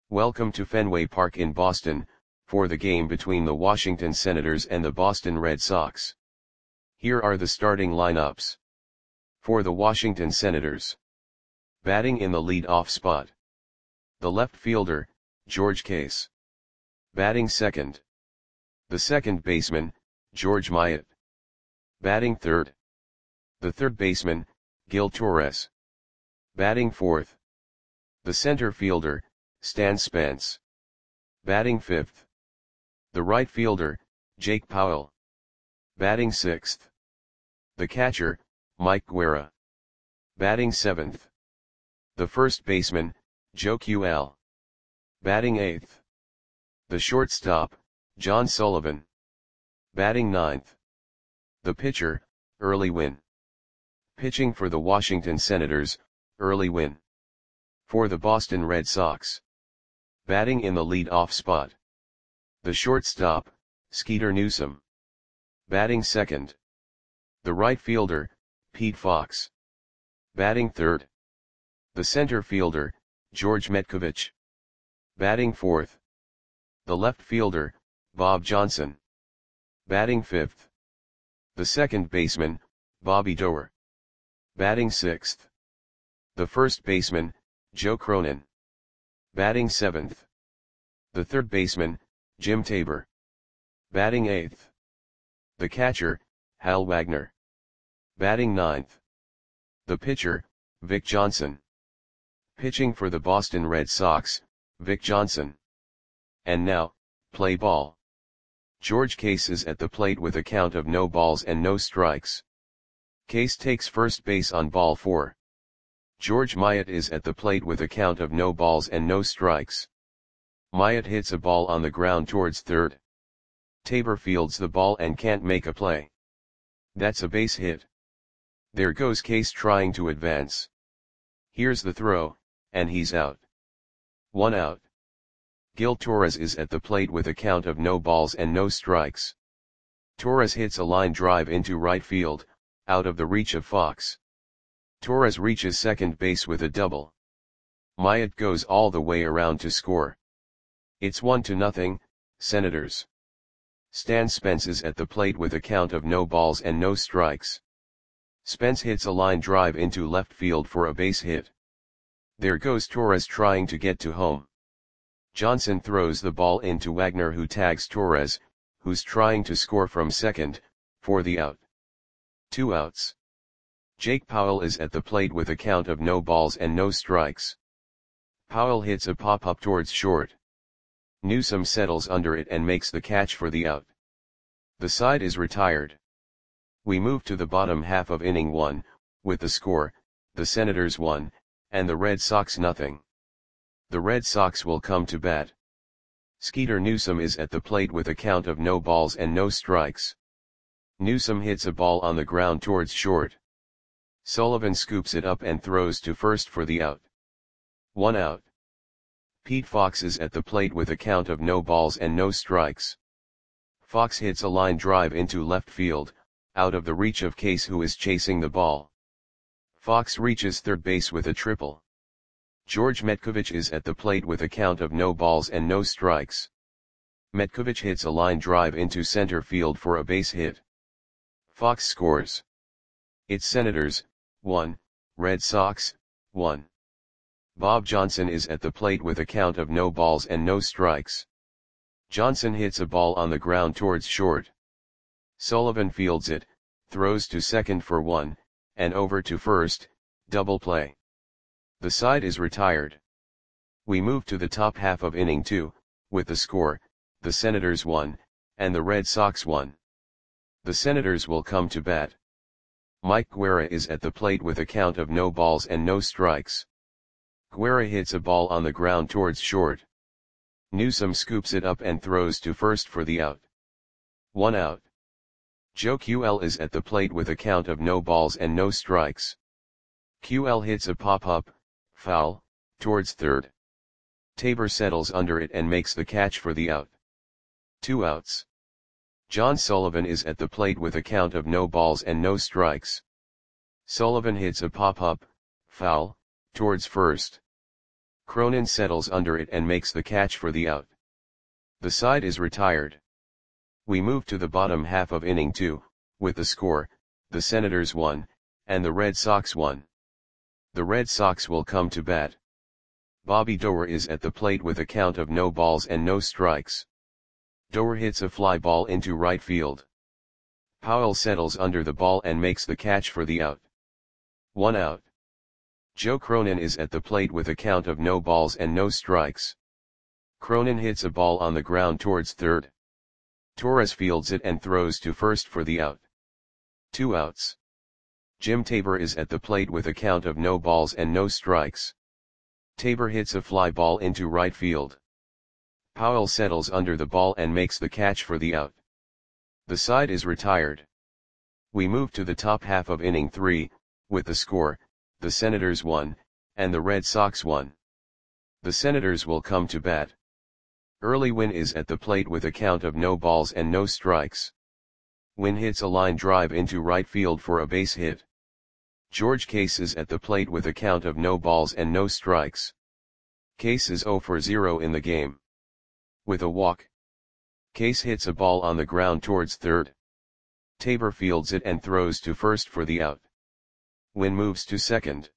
Welcome to Fenway Park in Boston, for the game between the Washington Senators and the Boston Red Sox. Here are the starting lineups. For the Washington Senators. Batting in the lead-off spot. The left fielder, George Case. Batting second. The second baseman, George Myatt. Batting third. The third baseman, Gil Torres. Batting fourth. The center fielder, Stan Spence. Batting fifth. The right fielder, Jake Powell. Batting sixth. The catcher, Mike Guerra. Batting seventh. The first baseman, Joe QL. Batting eighth. The shortstop, John Sullivan. Batting ninth. The pitcher, Early Wynn. Pitching for the Washington Senators, Early Wynn. For the Boston Red Sox. Batting in the lead-off spot. The shortstop, Skeeter Newsom. Batting second. The right fielder, Pete Fox. Batting third. The center fielder, George Metkovich. Batting fourth. The left fielder, Bob Johnson. Batting fifth. The second baseman, Bobby Doerr. Batting sixth. The first baseman, Joe Cronin. Batting seventh. The third baseman, Jim Tabor. Batting eighth. The catcher, Hal Wagner. Batting ninth. The pitcher, Vic Johnson. Pitching for the Boston Red Sox, Vic Johnson. And now, play ball. George Case is at the plate with a count of no balls and no strikes. Case takes first base on ball 4. George Myatt is at the plate with a count of no balls and no strikes. Myatt hits a ball on the ground towards third. Tabor fields the ball and can't make a play. That's a base hit. There goes Case trying to advance. Here's the throw, and he's out. 1 out. Gil Torres is at the plate with a count of no balls and no strikes. Torres hits a line drive into right field, out of the reach of Fox. Torres reaches second base with a double. Myatt goes all the way around to score. It's 1-0, Senators. Stan Spence is at the plate with a count of no balls and no strikes. Spence hits a line drive into left field for a base hit. There goes Torres trying to get to home. Johnson throws the ball into Wagner, who tags Torres, who's trying to score from second, for the out. 2 outs. Jake Powell is at the plate with a count of no balls and no strikes. Powell hits a pop-up towards short. Newsom settles under it and makes the catch for the out. The side is retired. We move to the bottom half of inning 1, with the score, the Senators 1, and the Red Sox 0. The Red Sox will come to bat. Skeeter Newsom is at the plate with a count of no balls and no strikes. Newsom hits a ball on the ground towards short. Sullivan scoops it up and throws to first for the out. 1 out. Pete Fox is at the plate with a count of no balls and no strikes. Fox hits a line drive into left field, out of the reach of Case, who is chasing the ball. Fox reaches third base with a triple. George Metkovich is at the plate with a count of no balls and no strikes. Metkovich hits a line drive into center field for a base hit. Fox scores. It's Senators 1, Red Sox 1. Bob Johnson is at the plate with a count of no balls and no strikes. Johnson hits a ball on the ground towards short. Sullivan fields it, throws to second for 1, and over to first, double play. The side is retired. We move to the top half of inning 2, with the score, the Senators 1, and the Red Sox 1. The Senators will come to bat. Mike Guerra is at the plate with a count of no balls and no strikes. Guerra hits a ball on the ground towards short. Newsom scoops it up and throws to first for the out. 1 out. Joe QL is at the plate with a count of no balls and no strikes. QL hits a pop-up, foul, towards third. Tabor settles under it and makes the catch for the out. 2 outs. John Sullivan is at the plate with a count of no balls and no strikes. Sullivan hits a pop-up, foul, towards first. Cronin settles under it and makes the catch for the out. The side is retired. We move to the bottom half of inning 2, with the score, the Senators 1, and the Red Sox 1. The Red Sox will come to bat. Bobby Doerr is at the plate with a count of no balls and no strikes. Doerr hits a fly ball into right field. Powell settles under the ball and makes the catch for the out. 1 out. Joe Cronin is at the plate with a count of no balls and no strikes. Cronin hits a ball on the ground towards third. Torres fields it and throws to first for the out. 2 outs. Jim Tabor is at the plate with a count of no balls and no strikes. Tabor hits a fly ball into right field. Powell settles under the ball and makes the catch for the out. The side is retired. We move to the top half of inning 3, with the score, the Senators 1, and the Red Sox 1. The Senators will come to bat. Early Wynn is at the plate with a count of no balls and no strikes. Wynn hits a line drive into right field for a base hit. George Case is at the plate with a count of no balls and no strikes. Case is 0 for 0 in the game. With a walk, Case hits a ball on the ground towards third. Tabor fields it and throws to first for the out. Wynn moves to second.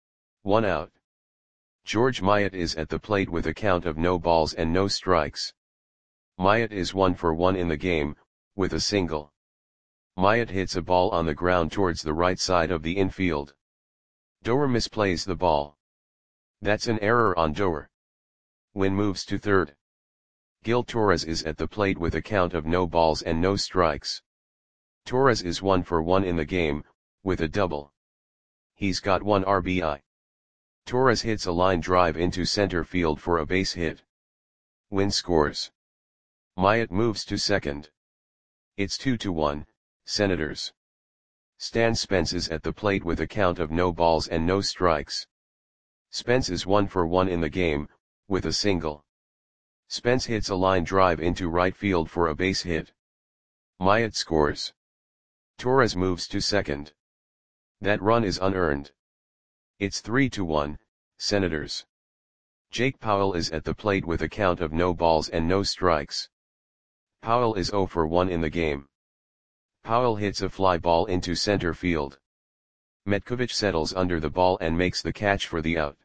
1 out. George Myatt is at the plate with a count of no balls and no strikes. Myatt is 1 for 1 in the game, with a single. Myatt hits a ball on the ground towards the right side of the infield. Doerr misplays the ball. That's an error on Doerr. Wynn moves to third. Gil Torres is at the plate with a count of no balls and no strikes. Torres is 1 for 1 in the game, with a double. He's got 1 RBI. Torres hits a line drive into center field for a base hit. Wynn scores. Myatt moves to second. It's 2-1, Senators. Stan Spence is at the plate with a count of no balls and no strikes. Spence is 1 for 1 in the game, with a single. Spence hits a line drive into right field for a base hit. Myatt scores. Torres moves to second. That run is unearned. It's 3-1, Senators. Jake Powell is at the plate with a count of no balls and no strikes. Powell is 0 for 1 in the game. Powell hits a fly ball into center field. Metkovich settles under the ball and makes the catch for the out.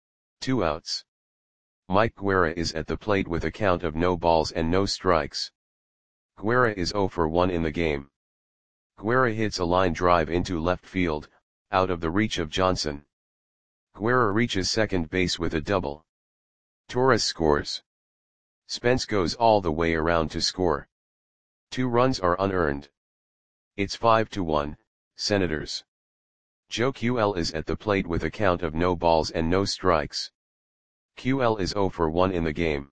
2 outs. Mike Guerra is at the plate with a count of no balls and no strikes. Guerra is 0 for 1 in the game. Guerra hits a line drive into left field, out of the reach of Johnson. Guerra reaches second base with a double. Torres scores. Spence goes all the way around to score. 2 runs are unearned. It's 5-1, Senators. Joe QL is at the plate with a count of no balls and no strikes. QL is 0 for 1 in the game.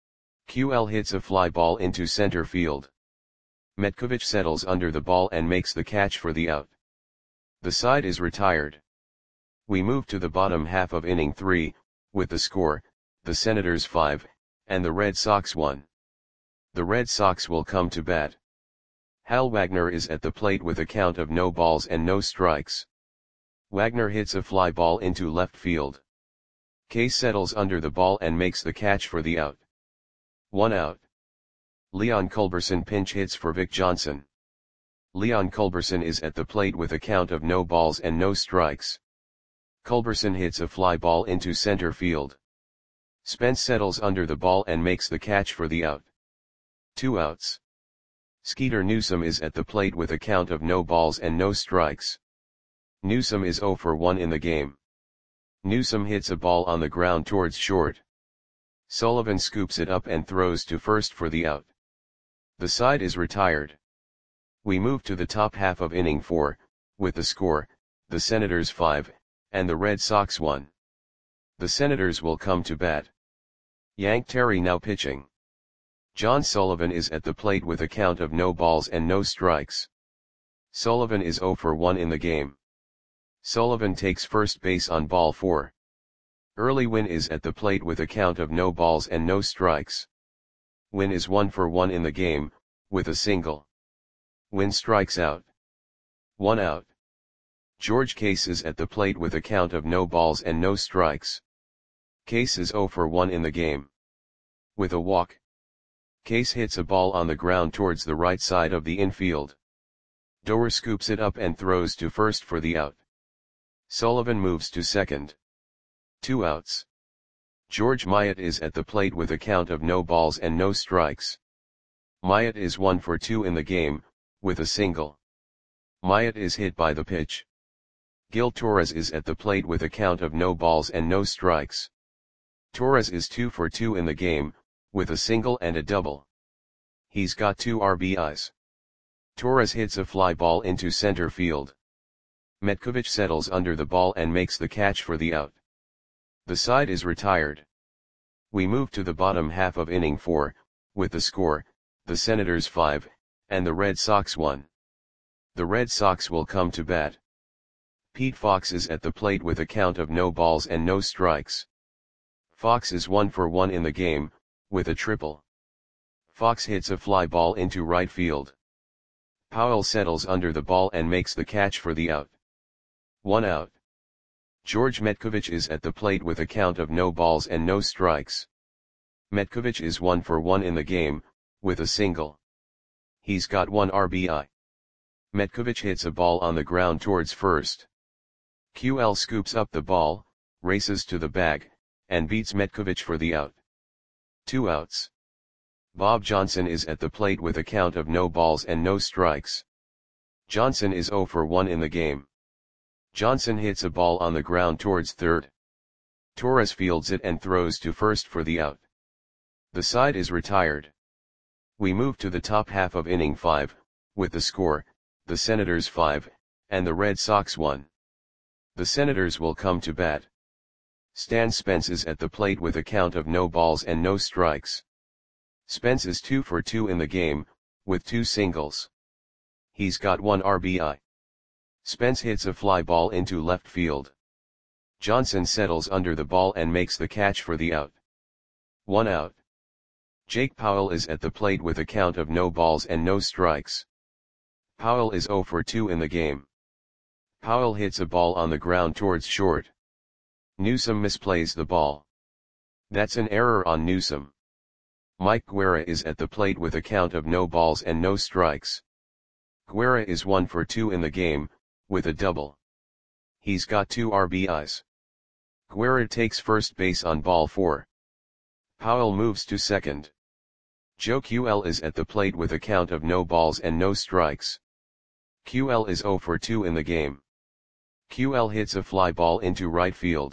QL hits a fly ball into center field. Metkovich settles under the ball and makes the catch for the out. The side is retired. We move to the bottom half of inning 3, with the score, the Senators 5, and the Red Sox 1. The Red Sox will come to bat. Hal Wagner is at the plate with a count of no balls and no strikes. Wagner hits a fly ball into left field. Case settles under the ball and makes the catch for the out. 1 out. Leon Culberson pinch hits for Vic Johnson. Leon Culberson is at the plate with a count of no balls and no strikes. Culberson hits a fly ball into center field. Spence settles under the ball and makes the catch for the out. 2 outs. Skeeter Newsome is at the plate with a count of no balls and no strikes. Newsome is 0 for 1 in the game. Newsome hits a ball on the ground towards short. Sullivan scoops it up and throws to first for the out. The side is retired. We move to the top half of inning 4, with the score, the Senators 5, and the Red Sox 1. The Senators will come to bat. Yank Terry now pitching. John Sullivan is at the plate with a count of no balls and no strikes. Sullivan is 0 for 1 in the game. Sullivan takes first base on ball 4. Early Wynn is at the plate with a count of no balls and no strikes. Wynn is 1 for 1 in the game, with a single. Wynn strikes out. 1 out. George Case is at the plate with a count of no balls and no strikes. Case is 0 for 1 in the game. With a walk, Case hits a ball on the ground towards the right side of the infield. Doer scoops it up and throws to first for the out. Sullivan moves to second. 2 outs. George Myatt is at the plate with a count of no balls and no strikes. Myatt is 1 for 2 in the game, with a single. Myatt is hit by the pitch. Gil Torres is at the plate with a count of no balls and no strikes. Torres is 2 for 2 in the game, with a single and a double. He's got 2 RBIs. Torres hits a fly ball into center field. Metkovic settles under the ball and makes the catch for the out. The side is retired. We move to the bottom half of inning 4, with the score, the Senators 5, and the Red Sox 1. The Red Sox will come to bat. Pete Fox is at the plate with a count of no balls and no strikes. Fox is 1 for 1 in the game, with a triple. Fox hits a fly ball into right field. Powell settles under the ball and makes the catch for the out. 1 out. George Metkovic is at the plate with a count of no balls and no strikes. Metkovic is 1 for 1 in the game, with a single. He's got 1 RBI. Metkovic hits a ball on the ground towards first. QL scoops up the ball, races to the bag, and beats Metkovic for the out. 2 outs. Bob Johnson is at the plate with a count of no balls and no strikes. Johnson is 0 for 1 in the game. Johnson hits a ball on the ground towards third. Torres fields it and throws to first for the out. The side is retired. We move to the top half of inning 5, with the score, the Senators 5, and the Red Sox 1. The Senators will come to bat. Stan Spence is at the plate with a count of no balls and no strikes. Spence is 2 for 2 in the game, with 2 singles. He's got 1 RBI. Spence hits a fly ball into left field. Johnson settles under the ball and makes the catch for the out. 1 out. Jake Powell is at the plate with a count of no balls and no strikes. Powell is 0 for 2 in the game. Powell hits a ball on the ground towards short. Newsome misplays the ball. That's an error on Newsome. Mike Guerra is at the plate with a count of no balls and no strikes. Guerra is 1 for 2 in the game, with a double. He's got 2 RBIs. Guerra takes first base on ball 4. Powell moves to second. Joe QL is at the plate with a count of no balls and no strikes. QL is 0 for 2 in the game. QL hits a fly ball into right field.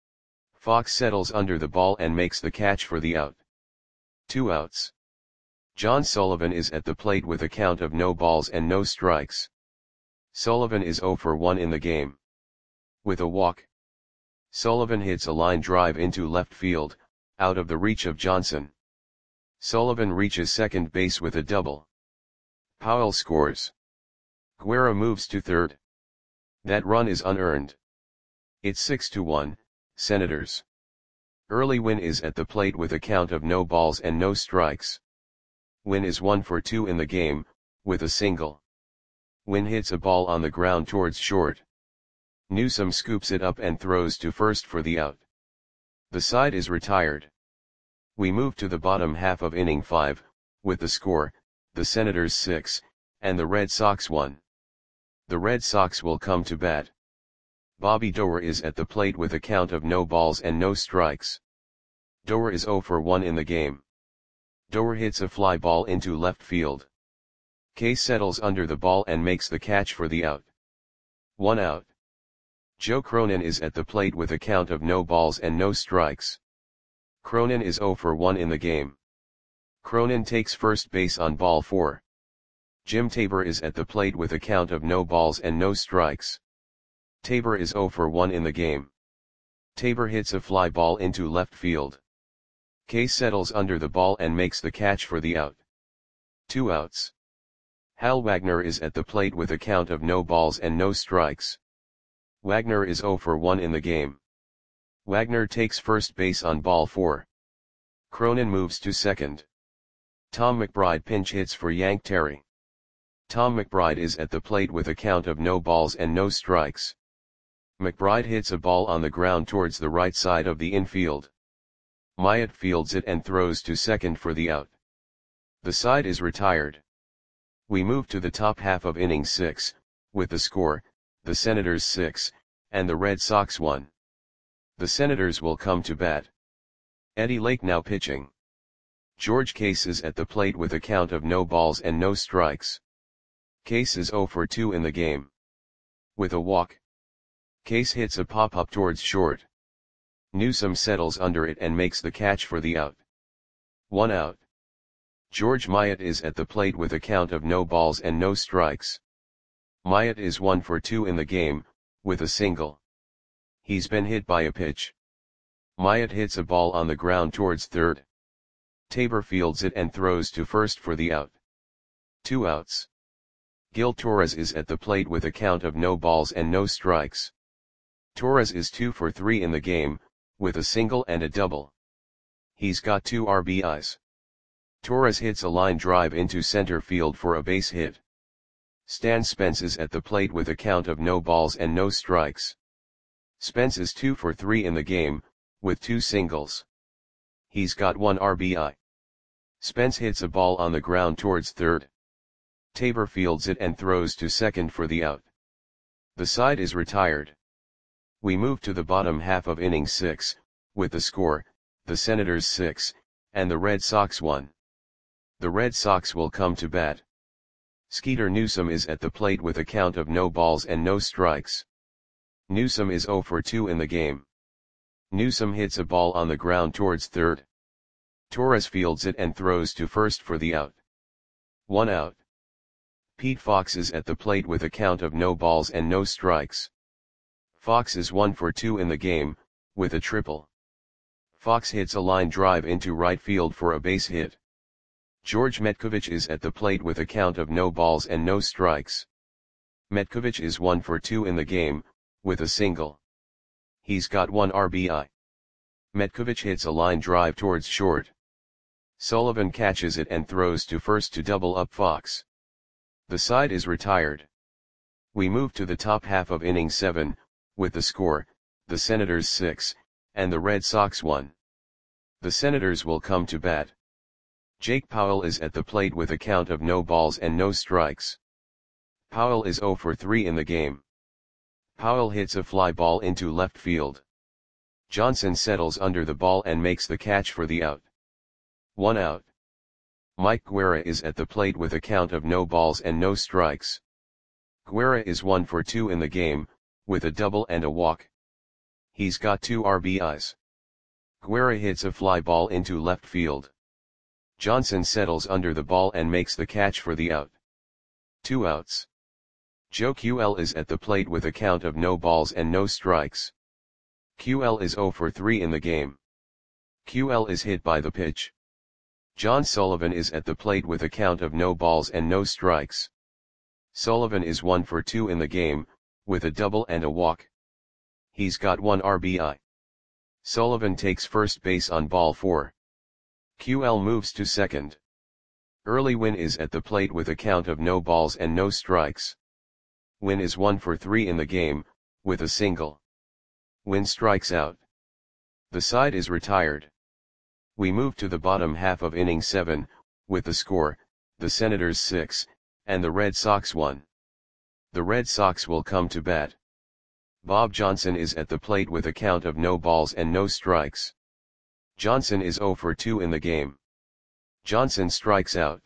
Fox settles under the ball and makes the catch for the out. 2 outs. John Sullivan is at the plate with a count of no balls and no strikes. Sullivan is 0 for 1 in the game. With a walk, Sullivan hits a line drive into left field, out of the reach of Johnson. Sullivan reaches second base with a double. Powell scores. Guerra moves to third. That run is unearned. It's 6-1, Senators. Early Wynn is at the plate with a count of no balls and no strikes. Wynn is 1 for 2 in the game, with a single. Wynn hits a ball on the ground towards short. Newsome scoops it up and throws to first for the out. The side is retired. We move to the bottom half of inning 5, with the score, the Senators 6, and the Red Sox 1. The Red Sox will come to bat. Bobby Doer is at the plate with a count of no balls and no strikes. Doer is 0 for 1 in the game. Doer hits a fly ball into left field. Case settles under the ball and makes the catch for the out. 1 out. Joe Cronin is at the plate with a count of no balls and no strikes. Cronin is 0 for 1 in the game. Cronin takes first base on ball 4. Jim Tabor is at the plate with a count of no balls and no strikes. Tabor is 0 for 1 in the game. Tabor hits a fly ball into left field. Case settles under the ball and makes the catch for the out. 2 outs. Hal Wagner is at the plate with a count of no balls and no strikes. Wagner is 0 for 1 in the game. Wagner takes first base on ball 4. Cronin moves to second. Tom McBride pinch hits for Yank Terry. Tom McBride is at the plate with a count of no balls and no strikes. McBride hits a ball on the ground towards the right side of the infield. Myatt fields it and throws to second for the out. The side is retired. We move to the top half of inning 6, with the score, the Senators 6, and the Red Sox 1. The Senators will come to bat. Eddie Lake now pitching. George Case is at the plate with a count of no balls and no strikes. Case is 0 for 2 in the game. With a walk. Case hits a pop-up towards short. Newsome settles under it and makes the catch for the out. 1 out. George Myatt is at the plate with a count of no balls and no strikes. Myatt is 1 for 2 in the game, with a single. He's been hit by a pitch. Myatt hits a ball on the ground towards third. Tabor fields it and throws to first for the out. 2 outs. Gil Torres is at the plate with a count of no balls and no strikes. Torres is 2 for 3 in the game, with a single and a double. He's got 2 RBIs. Torres hits a line drive into center field for a base hit. Stan Spence is at the plate with a count of no balls and no strikes. Spence is 2 for 3 in the game, with 2 singles. He's got 1 RBI. Spence hits a ball on the ground towards third. Tabor fields it and throws to second for the out. The side is retired. We move to the bottom half of inning 6, with the score, the Senators 6, and the Red Sox 1. The Red Sox will come to bat. Skeeter Newsome is at the plate with a count of no balls and no strikes. Newsome is 0 for 2 in the game. Newsome hits a ball on the ground towards third. Torres fields it and throws to first for the out. 1 out. Pete Fox is at the plate with a count of no balls and no strikes. Fox is 1 for 2 in the game, with a triple. Fox hits a line drive into right field for a base hit. George Metkovich is at the plate with a count of no balls and no strikes. Metkovich is 1 for 2 in the game, with a single. He's got 1 RBI. Metkovich hits a line drive towards short. Sullivan catches it and throws to first to double up Fox. The side is retired. We move to the top half of inning 7, with the score, the Senators 6, and the Red Sox 1. The Senators will come to bat. Jake Powell is at the plate with a count of no balls and no strikes. Powell is 0 for 3 in the game. Powell hits a fly ball into left field. Johnson settles under the ball and makes the catch for the out. 1 out. Mike Guerra is at the plate with a count of no balls and no strikes. Guerra is 1 for 2 in the game, with a double and a walk. He's got 2 RBIs. Guerra hits a fly ball into left field. Johnson settles under the ball and makes the catch for the out. 2 outs. Joe QL is at the plate with a count of no balls and no strikes. QL is 0 for 3 in the game. QL is hit by the pitch. John Sullivan is at the plate with a count of no balls and no strikes. Sullivan is 1 for 2 in the game, with a double and a walk. He's got 1 RBI. Sullivan takes first base on ball 4. QL moves to second. Early Wynn is at the plate with a count of no balls and no strikes. Wynn is 1 for 3 in the game, with a single. Wynn strikes out. The side is retired. We move to the bottom half of inning 7, with the score, the Senators 6, and the Red Sox 1. The Red Sox will come to bat. Bob Johnson is at the plate with a count of no balls and no strikes. Johnson is 0 for 2 in the game. Johnson strikes out.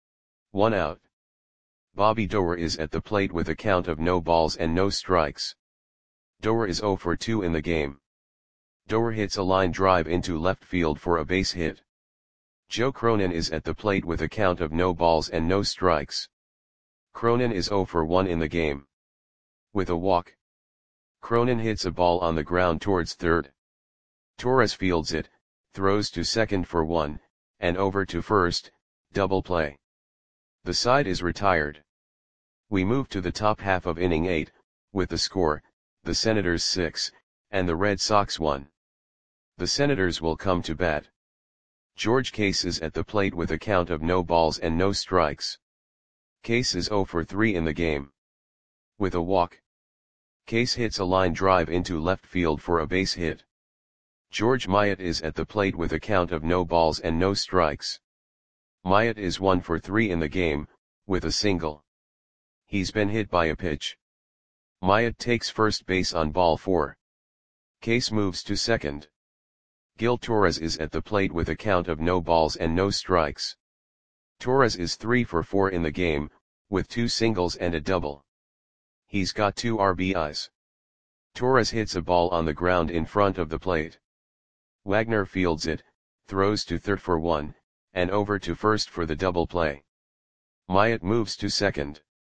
1 out. Bobby Doerr is at the plate with a count of no balls and no strikes. Doerr is 0 for 2 in the game. Doerr hits a line drive into left field for a base hit. Joe Cronin is at the plate with a count of no balls and no strikes. Cronin is 0 for 1 in the game. With a walk. Cronin hits a ball on the ground towards third. Torres fields it, throws to second for 1, and over to first, double play. The side is retired. We move to the top half of inning 8, with the score, the Senators 6, and the Red Sox 1. The Senators will come to bat. George Case is at the plate with a count of no balls and no strikes. Case is 0 for 3 in the game. With a walk. Case hits a line drive into left field for a base hit. George Myatt is at the plate with a count of no balls and no strikes. Myatt is 1 for 3 in the game, with a single. He's been hit by a pitch. Myatt takes first base on ball 4. Case moves to second. Gil Torres is at the plate with a count of no balls and no strikes. Torres is 3 for 4 in the game, with 2 singles and a double. He's got 2 RBIs. Torres hits a ball on the ground in front of the plate. Wagner fields it, throws to third for 1, and over to first for the double play. Myatt moves to second.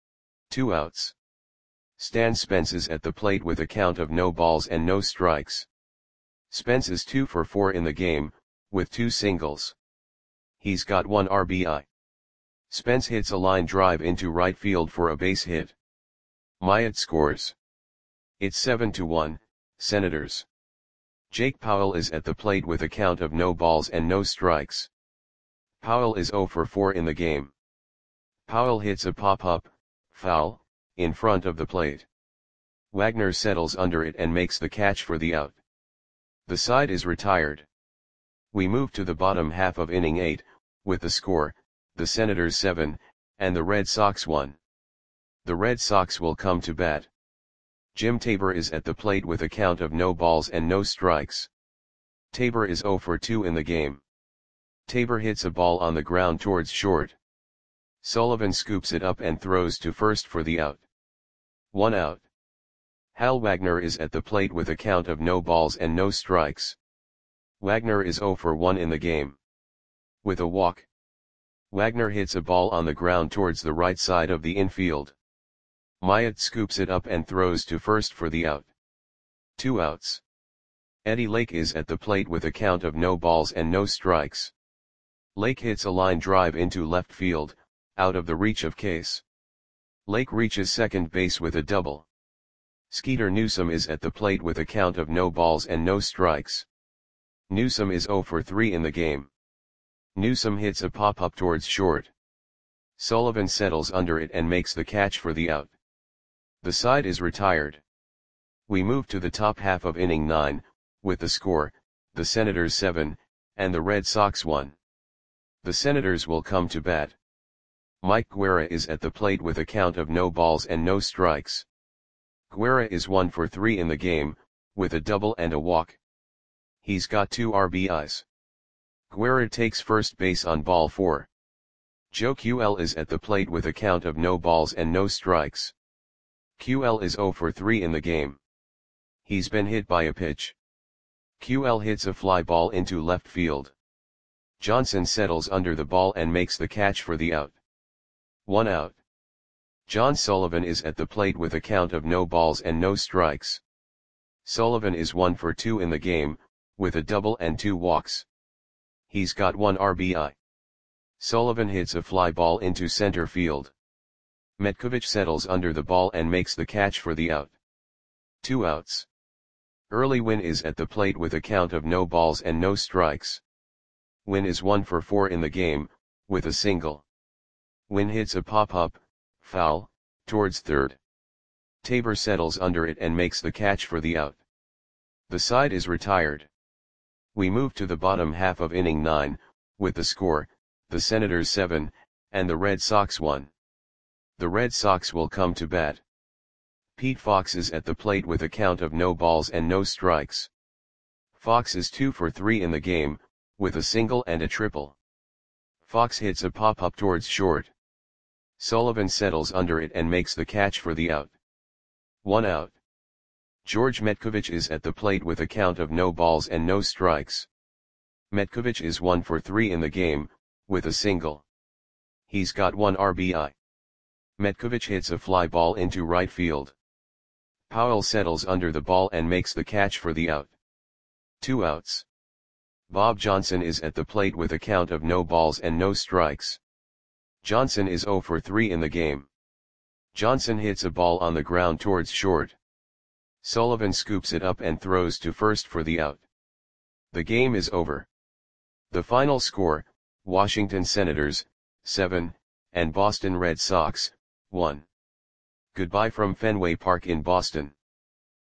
2 outs. Stan Spence is at the plate with a count of no balls and no strikes. Spence is 2 for 4 in the game, with 2 singles. He's got 1 RBI. Spence hits a line drive into right field for a base hit. Myatt scores. It's 7-1, Senators. Jake Powell is at the plate with a count of no balls and no strikes. Powell is 0 for 4 in the game. Powell hits a pop-up, foul, in front of the plate. Wagner settles under it and makes the catch for the out. The side is retired. We move to the bottom half of inning 8, with the score, the Senators 7, and the Red Sox 1. The Red Sox will come to bat. Jim Tabor is at the plate with a count of no balls and no strikes. Tabor is 0 for 2 in the game. Tabor hits a ball on the ground towards short. Sullivan scoops it up and throws to first for the out. 1 out. Hal Wagner is at the plate with a count of no balls and no strikes. Wagner is 0 for 1 in the game. With a walk. Wagner hits a ball on the ground towards the right side of the infield. Myatt scoops it up and throws to first for the out. 2 outs. Eddie Lake is at the plate with a count of no balls and no strikes. Lake hits a line drive into left field, out of the reach of Case. Lake reaches second base with a double. Skeeter Newsome is at the plate with a count of no balls and no strikes. Newsome is 0 for 3 in the game. Newsome hits a pop-up towards short. Sullivan settles under it and makes the catch for the out. The side is retired. We move to the top half of inning 9, with the score, the Senators 7, and the Red Sox 1. The Senators will come to bat. Mike Guerra is at the plate with a count of no balls and no strikes. Guerra is 1 for 3 in the game, with a double and a walk. He's got 2 RBIs. Guerra takes first base on ball 4. Joe QL is at the plate with a count of no balls and no strikes. QL is 0 for 3 in the game. He's been hit by a pitch. QL hits a fly ball into left field. Johnson settles under the ball and makes the catch for the out. 1 out. John Sullivan is at the plate with a count of no balls and no strikes. Sullivan is 1 for 2 in the game, with a double and 2 walks. He's got 1 RBI. Sullivan hits a fly ball into center field. Metkovich settles under the ball and makes the catch for the out. 2 outs. Early Wynn is at the plate with a count of no balls and no strikes. Wynn is 1 for 4 in the game, with a single. Wynn hits a pop-up, foul, towards third. Tabor settles under it and makes the catch for the out. The side is retired. We move to the bottom half of inning 9, with the score, the Senators 7, and the Red Sox 1. The Red Sox will come to bat. Pete Fox is at the plate with a count of no balls and no strikes. Fox is 2 for 3 in the game, with a single and a triple. Fox hits a pop-up towards short. Sullivan settles under it and makes the catch for the out. 1 out. George Metkovich is at the plate with a count of no balls and no strikes. Metkovich is 1 for 3 in the game, with a single. He's got 1 RBI. Metkovich hits a fly ball into right field. Powell settles under the ball and makes the catch for the out. 2 outs. Bob Johnson is at the plate with a count of no balls and no strikes. Johnson is 0 for 3 in the game. Johnson hits a ball on the ground towards short. Sullivan scoops it up and throws to first for the out. The game is over. The final score, Washington Senators, 7, and Boston Red Sox, 1. Goodbye from Fenway Park in Boston.